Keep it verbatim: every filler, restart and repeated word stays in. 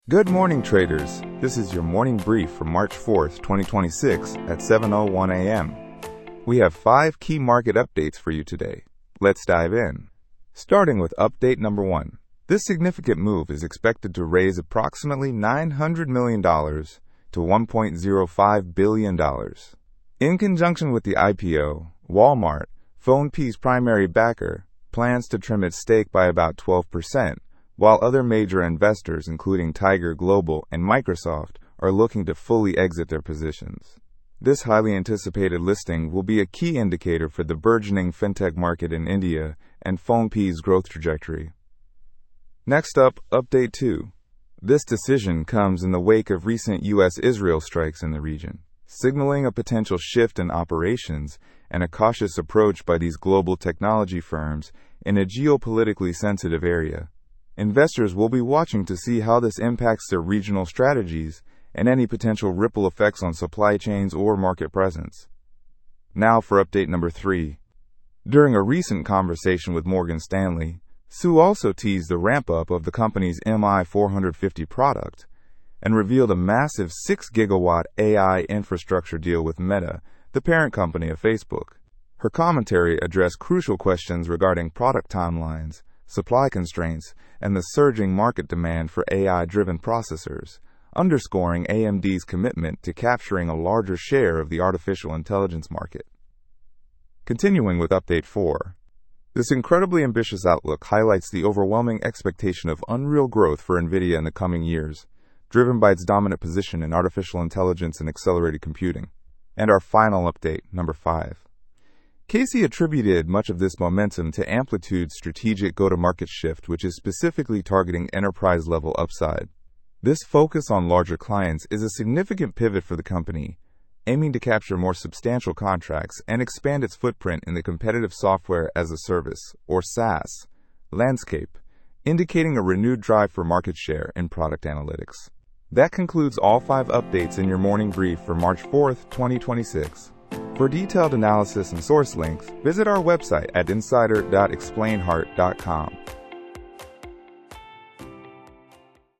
Good morning, traders. This is your morning brief for March fourth, twenty twenty-six at seven oh one a m We have five key market updates for you today. Let's dive in. Starting with update number one. This significant move is expected to raise approximately nine hundred million dollars to one point zero five billion dollars. In conjunction with the I P O, Walmart, PhonePe's primary backer, plans to trim its stake by about twelve percent, while other major investors, including Tiger Global and Microsoft, are looking to fully exit their positions. This highly anticipated listing will be a key indicator for the burgeoning fintech market in India and PhonePe's growth trajectory. Next up, update two. This decision comes in the wake of recent U S Israel strikes in the region, signaling a potential shift in operations and a cautious approach by these global technology firms in a geopolitically sensitive area. Investors will be watching to see how this impacts their regional strategies and any potential ripple effects on supply chains or market presence. Now for update number three. During a recent conversation with Morgan Stanley, Su also teased the ramp-up of the company's M I four fifty product and revealed a massive six gigawatt A I infrastructure deal with Meta, the parent company of Facebook. Her commentary addressed crucial questions regarding product timelines, supply constraints, and the surging market demand for A I-driven processors, underscoring A M D's commitment to capturing a larger share of the artificial intelligence market. Continuing with update four. This incredibly ambitious outlook highlights the overwhelming expectation of unreal growth for NVIDIA in the coming years, driven by its dominant position in artificial intelligence and accelerated computing. And our final update, number five. Casey attributed much of this momentum to Amplitude's strategic go-to-market shift, which is specifically targeting enterprise-level upside. This focus on larger clients is a significant pivot for the company, aiming to capture more substantial contracts and expand its footprint in the competitive software as a service, or SaaS, landscape, indicating a renewed drive for market share in product analytics. That concludes all five updates in your morning brief for March fourth, twenty twenty-six. For detailed analysis and source links, visit our website at insider dot explain heart dot com.